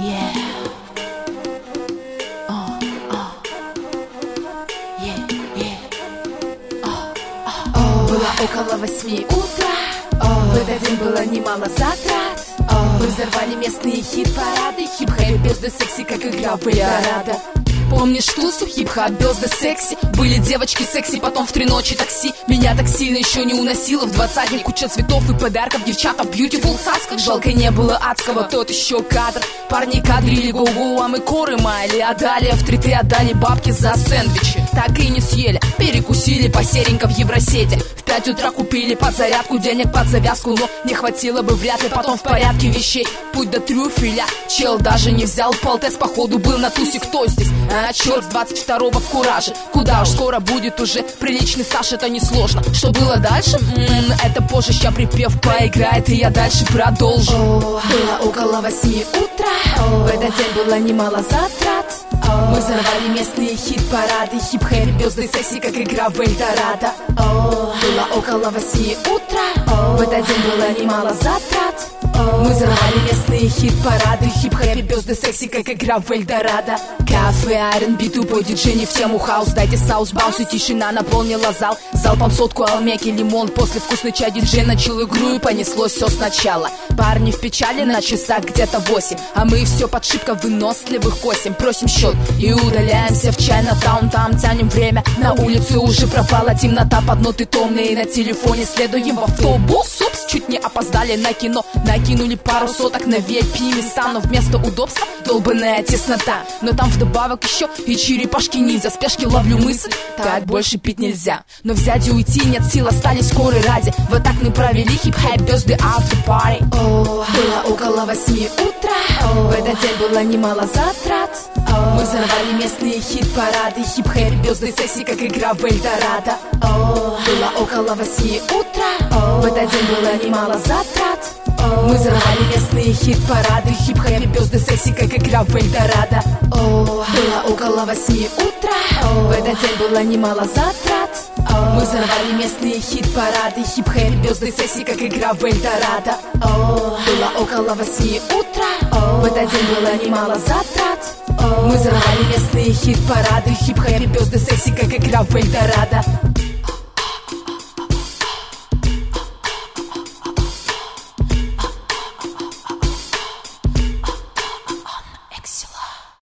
Yeah. Yeah, yeah. Было около 8 утра. В этот день было немало затрат. Мы взорвали местные хит-парады. Хип-хэп, бездна, секси, как игра в Эльдорадо. Помнишь тусу, хип-хап, бездна, секси? Были девочки секси, потом в 3 ночи такси. Меня так сильно еще не уносило в 20-х. Куча цветов и подарков, девчата в beautiful сасках. Жалко не было адского, тот еще кадр. Парни кадрили го-го, а мы коры маяли. А далее в 3Т отдали бабки за сэндвичи. Так и не съели, перекусили по-серенько в Евросете. В 5 утра купили под зарядку, денег под завязку. Но не хватило бы вряд ли, потом в порядке вещей. Путь до трюфеля, чел даже не взял полтес. Походу был на тусе, кто здесь? А черт, с 22-го в кураже. Куда уж скоро будет уже приличный стаж, это несложно. Что было дальше? Это позже, ща припев поиграет, и я дальше продолжу. Было около 8 утра. В этот день было немало затрат. Мы взорвали местные хит-парады. Хип-хэп, бездны, секси, как игра в Эльдорадо. Было около 8 утра. В этот день было немало затрат. Мы взорвали местные хит-парады. Хип-хэп, бездны, секси, как игра в Эльдорадо. Кафе, R&B, тупой диджей, не в тему хаус. Дайте саус, баунс, и тишина наполнила зал. Залпом сотку, алмеки, лимон. После вкусный чай диджей начал игру, и понеслось все сначала. Парни в печали, на часах где-то 8. А мы все под шибко выносливых косим. Просим счет и удаляемся в Чайнатаун. Там тянем время, на улице уже пропала темнота. Под ноты томные на телефоне, следуем в автобус. Упс, чуть не опоздали на кино. Накинули пару соток на VIP места, но вместо удобства долбаная теснота. Но там вдобавок еще и черепашки-ниндзя. Спешки ловлю мысль, так больше пить нельзя. Но взять и уйти нет сил, остались скоры ради. Вот так мы провели хип-хэп, безды, after party. Было около 8 утра. В этот день было немало затрат. Мы взорвали местные хит-парады. Хип-хэп, безды, секси, как игра в Эльдорадо. Было около 8 утра. В этот день было немало затрат. Мы взорвали местные хит-парады. Хип-хэп, бездны, секси, как игра в Эльдорадо. Было около 8 утра. В этот день было немало затрат. Мы взорвали местные хит-парады. Хип-хэп, бездны, секси, как игра в Эльдорадо. Было около 8 утра. В этот день было немало затрат. Мы взорвали местные хит-парады. Хип-хэп, бездны, секси, как игра в Эльдорадо.